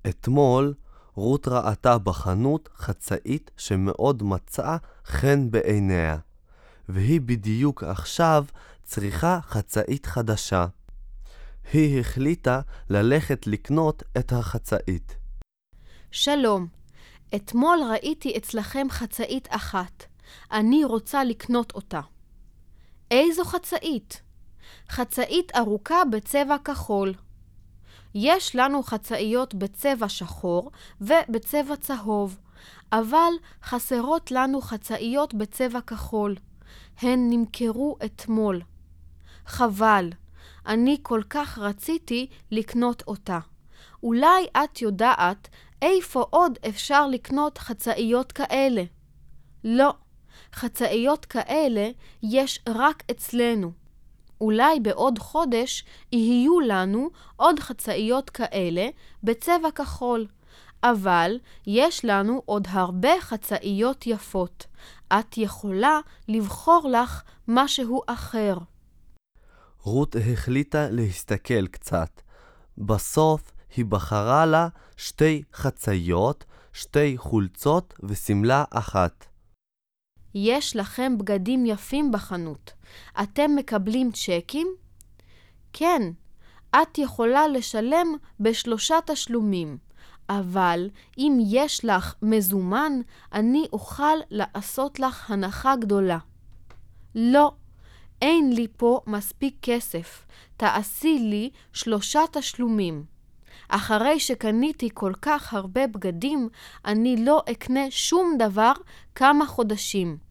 אתמול רות ראתה בחנות חצאית שמאוד מצאה חן בעיניה, והיא בדיוק עכשיו צריכה חצאית חדשה. היא החליטה ללכת לקנות את החצאית. שלום, אתמול ראיתי אצלכם חצאית אחת. אני רוצה לקנות אותה. איזו חצאית? חצאית ארוכה בצבע כחול. יש לנו חצאיות בצבע שחור ובצבע צהוב, אבל חסרות לנו חצאיות בצבע כחול. הן נמכרו אתמול. חבל, אני כל כך רציתי לקנות אותה. אולי את יודעת איפה עוד אפשר לקנות חצאיות כאלה? לא, חצאיות כאלה יש רק אצלנו. אולי בעוד חודש יהיו לנו עוד חצאיות כאלה בצבע כחול, אבל יש לנו עוד הרבה חצאיות יפות. את יכולה לבחור לך משהו אחר. רות החליטה להסתכל קצת. בסוף היא בחרה לה 2 חצאיות, 2 חולצות וסמלה אחת. יש לכם בגדים יפים בחנות. אתם מקבלים צ'קים? כן, את יכולה לשלם ב3 תשלומים, אבל אם יש לך מזומן, אני אוכל לעשות לך הנחה גדולה. לא, אין לי פה מספיק כסף. תעשי לי 3 תשלומים. אחרי שקניתי כל כך הרבה בגדים, אני לא אקנה שום דבר כמה חודשים.